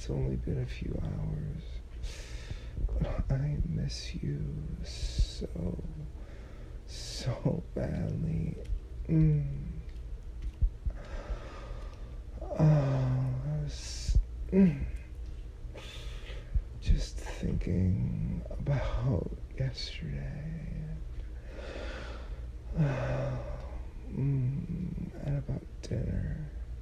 it's only been a few hours. But I miss you so, so badly. Mm. Oh, I was just thinking about yesterday. And about dinner.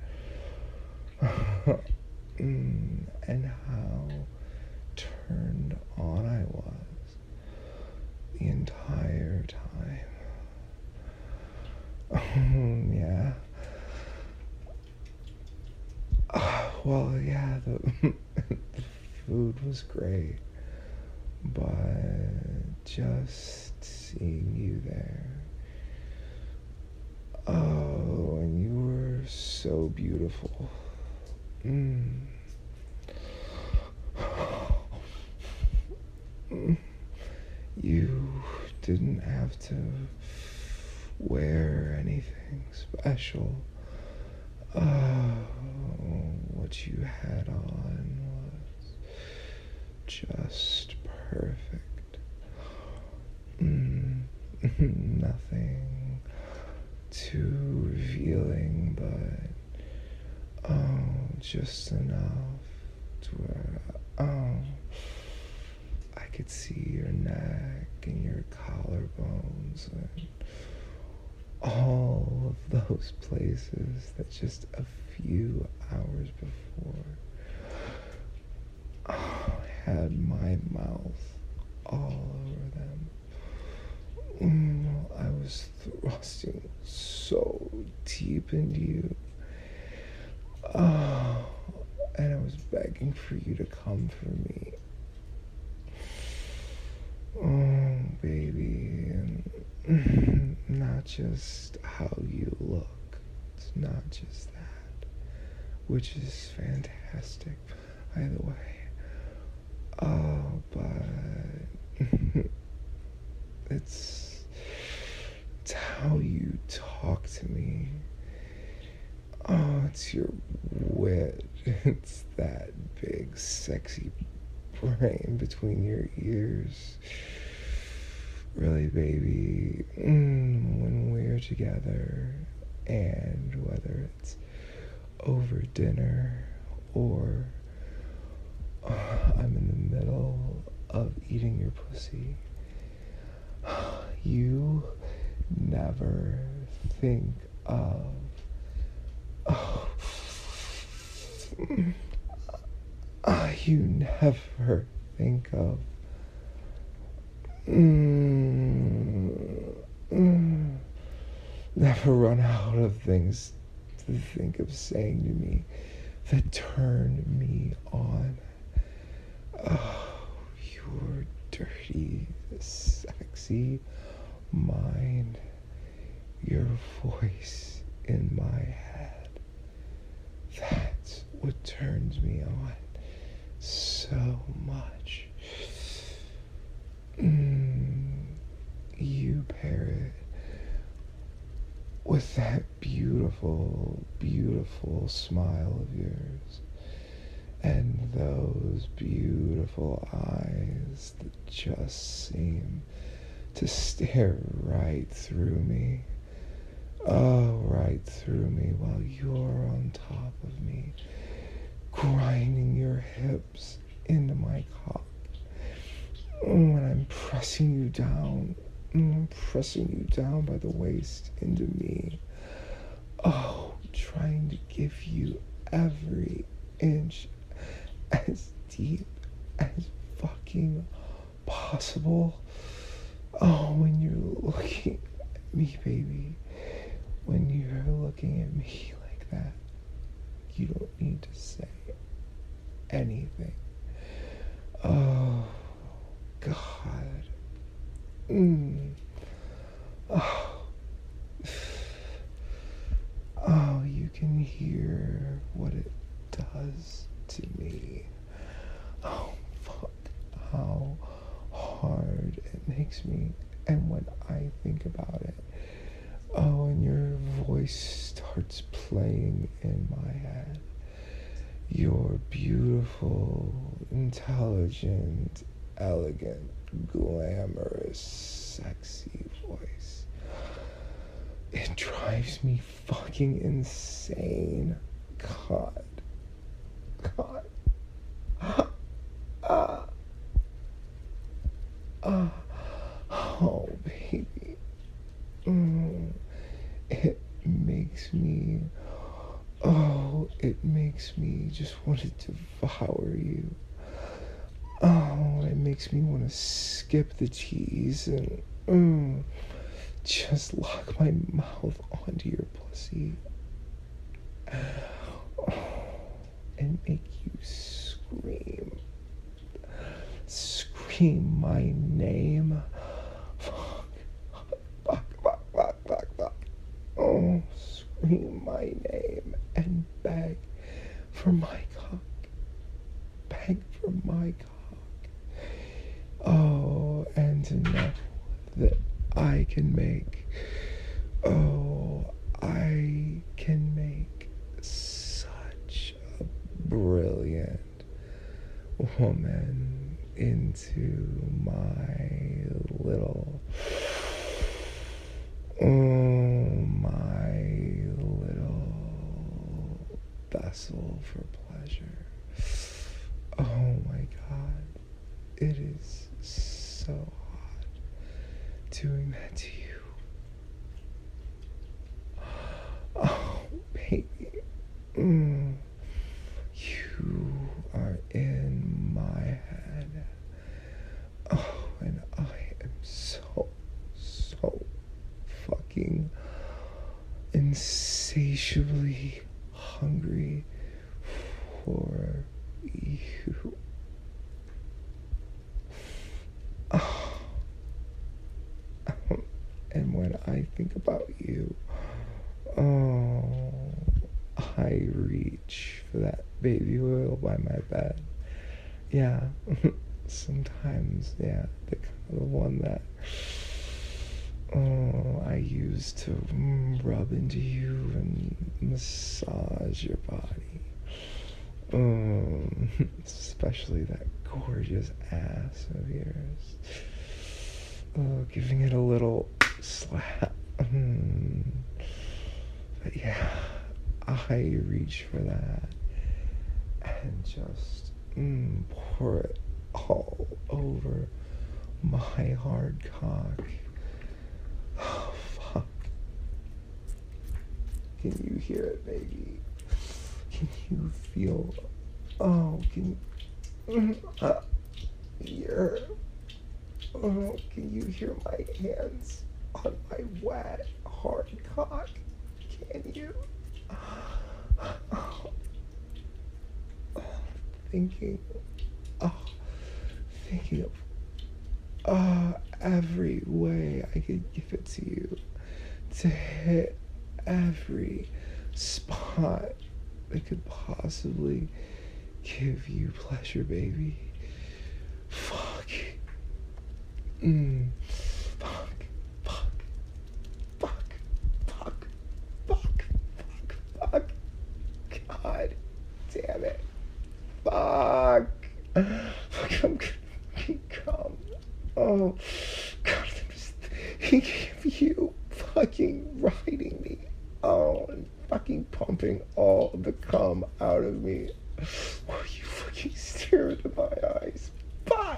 And how turned on I was the entire time. Yeah. Well, yeah, the food was great, but just seeing you there. Oh, and you were so beautiful. Mm. You didn't have to wear anything special. Oh, what you had on was just perfect. Nothing too revealing, but just enough to where I could see your neck and your collarbones and all of those places that just a few hours before had my mouth all over them. I was thrusting so deep into you. Oh, and I was begging for you to come for me. Oh, baby, and not just how you look. It's not just that, which is fantastic, either way. Oh, but it's how you talk to me. Oh, it's your wit. It's that big, sexy brain between your ears. Really, baby, when we're together, and whether it's over dinner or I'm in the middle of eating your pussy, you never think of you never think of never run out of things to think of saying to me that turn me on. Oh, your dirty, sexy mind, your voice in my head. That's what turns me on so much. You pair it with that beautiful, beautiful smile of yours and those beautiful eyes that just seem to stare right through me. Oh, right through me while you're on top of me, grinding your hips into my cock. When I'm pressing you down by the waist into me. Oh, trying to give you every inch as deep as fucking possible. Oh, when you're looking at me, baby. When you're looking at me like that, you don't need to say anything. Oh, God. Oh, you can hear what it does to me. Oh, fuck. How hard it makes me. And when I think about it, oh, and your voice starts playing in my head. Your beautiful beautiful, intelligent, elegant, glamorous, sexy voice. It drives me fucking insane. God. God. Oh, baby. It makes me. Oh, it makes me just want to devour you. Oh, it makes me want to skip the cheese and just lock my mouth onto your pussy. Oh, and make you scream. Scream my name. Fuck. Fuck, fuck, fuck, fuck, fuck. Oh, scream my name and beg for my cock. Beg for my cock. Oh, and to know that I can make, I can make such a brilliant woman into my little, my little vessel for pleasure. Oh my God, it is so hot doing that to you. Oh, baby. You are in my head. Oh, and I am so fucking insatiably hungry for you. Oh. And when I think about you, I reach for that baby oil by my bed. Yeah, sometimes, yeah, the one that I use to rub into you and massage your body. Especially that gorgeous ass of yours. Giving it a little slap. But yeah, I reach for that and just pour it all over my hard cock. Oh, fuck. Can you hear it, baby? Can you feel? Oh, can you hear? Oh, can you hear my hands on my wet, hard cock? Can you? Oh, thinking of every way I could give it to you, to hit every spot that could possibly give you pleasure, baby. Fuck. Fuck. Fuck. Fuck. Fuck. Fuck. Fuck. Fuck. God damn it. Fuck. Fuck, I'm gonna come. Oh, God, I'm just thinking of you fucking riding me. Oh, and fucking pumping all the cum out of me. While you fucking stare into my eyes. Fuck.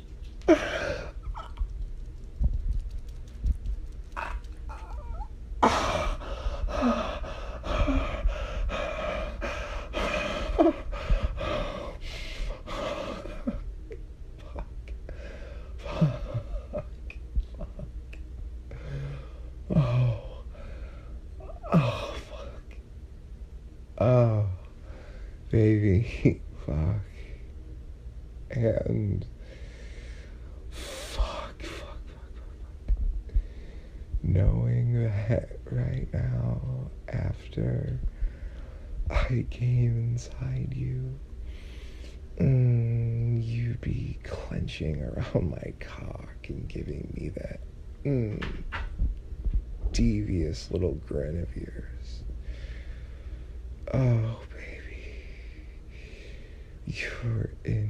Oh, baby, fuck. And fuck. Knowing that right now, after I came inside you, you be clenching around my cock and giving me that devious little grin of yours. Oh, baby. You're in